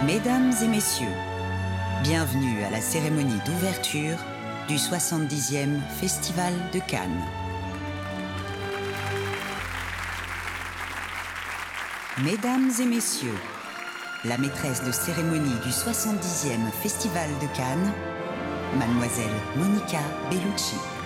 Mesdames et messieurs, bienvenue à la cérémonie d'ouverture du 70e Festival de Cannes. Mesdames et messieurs, la maîtresse de cérémonie du 70e Festival de Cannes, Mademoiselle Monica Bellucci.